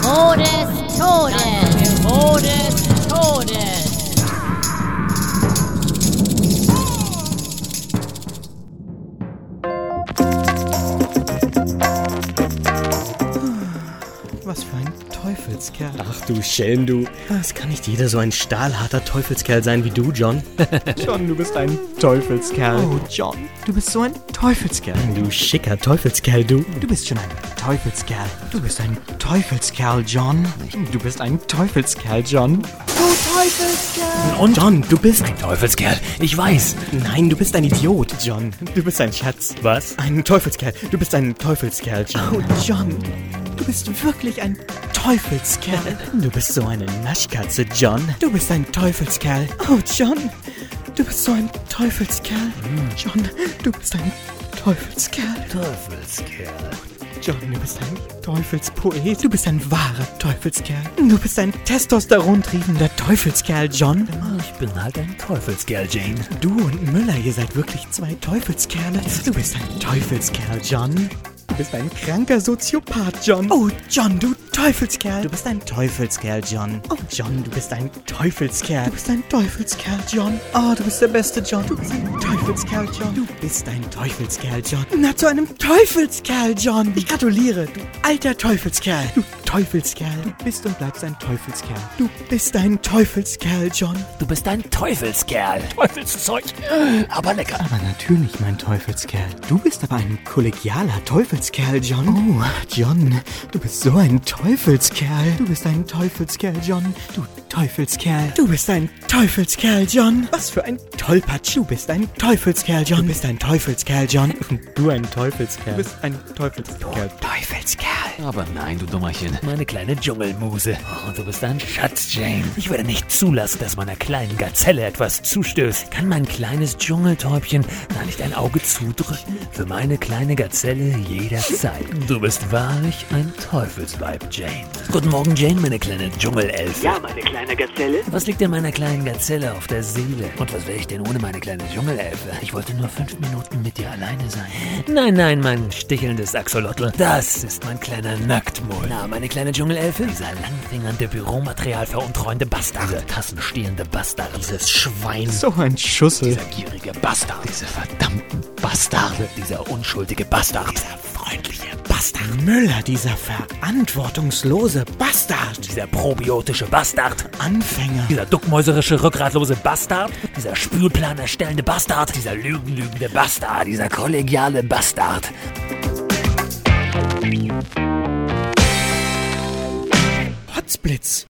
Angebot des Todes. Angebot des Todes. Was für ein Teufelskerl. Ach du Schelm, du. Es kann nicht jeder so ein stahlharter Teufelskerl sein wie du, John. John, du bist ein Teufelskerl. Oh, John, du bist so ein Teufelskerl. Du schicker Teufelskerl, du. Du bist schon ein Teufelskerl. Du bist ein Teufelskerl, John. Du bist ein Teufelskerl, John. Du Teufelskerl! Und John, du bist ein Teufelskerl. Ich weiß. Nein, du bist ein Idiot, John. Du bist ein Schatz. Was? Ein Teufelskerl. Du bist ein Teufelskerl, John. Oh, John, du bist wirklich ein Teufelskerl. Du bist so eine Naschkatze, John. Du bist ein Teufelskerl. Oh, John, du bist so ein Teufelskerl. John, du bist ein Teufelskerl. Teufelskerl. John, du bist ein Teufelspoet. Du bist ein wahrer Teufelskerl. Du bist ein testosterontriebender Teufelskerl, John. Ich bin halt ein Teufelskerl, Jane. Du und Müller, ihr seid wirklich zwei Teufelskerle. Du bist ein Teufelskerl, John. Du bist ein kranker Soziopath, John. Oh, John, du Teufelskerl. Du bist ein Teufelskerl, John. Oh, John, du bist ein Teufelskerl. Du bist ein Teufelskerl, John. Oh, du bist der Beste, John. Du bist ein Teufelskerl, John. Du bist ein Teufelskerl, John. Na, zu einem Teufelskerl, John. Ich gratuliere, du alter Teufelskerl. Du Teufelskerl. Du bist und bleibst ein Teufelskerl. Du bist ein Teufelskerl, John. Du bist ein Teufelskerl. Teufelszeug. Aber lecker. Aber natürlich, mein Teufelskerl. Du bist aber ein kollegialer Teufelskerl, John. Oh, John, du bist so ein Teufelskerl. Du bist ein Teufelskerl, John. Du Teufelskerl. Du bist ein Teufelskerl, John. Was für ein Tollpatsch. Du bist ein Teufelskerl, John. Du bist ein Teufelskerl, John. Du ein Teufelskerl. Du bist ein Teufelskerl. Teufelskerl. Aber nein, du Dummerchen. Meine kleine Dschungelmuse. Oh, du bist ein Schatz, Jane. Ich werde nicht zulassen, dass meiner kleinen Gazelle etwas zustößt. Kann mein kleines Dschungeltäubchen da nicht ein Auge zudrücken? Für meine kleine Gazelle jederzeit. Du bist wahrlich ein Teufelsweib, Jane. Guten Morgen, Jane, meine kleine Dschungelelfe. Ja, meine kleine Gazelle. Was liegt denn meiner kleinen Gazelle auf der Seele? Und was wäre ich denn ohne meine kleine Dschungelelfe? Ich wollte nur 5 Minuten mit dir alleine sein. Nein, nein, mein stichelndes Axolotl. Das ist mein kleiner Nacktmull. Na, meine kleine Dschungelelfe? Dieser langfingernde, Büromaterial veruntreunende Bastard. Dieser tassenstehende Bastard. Dieses Schwein. So ein Schussel. Dieser gierige Bastard. Diese verdammten Bastarde. Dieser unschuldige Bastard. Dieser freundliche Bastard. Müller, dieser verantwortungslose Bastard. Dieser probiotische Bastard. Anfänger. Dieser duckmäuserische, rückgratlose Bastard. Dieser Spülplan erstellende Bastard. Dieser lügenlügende Bastard. Dieser kollegiale Bastard. Potzblitz.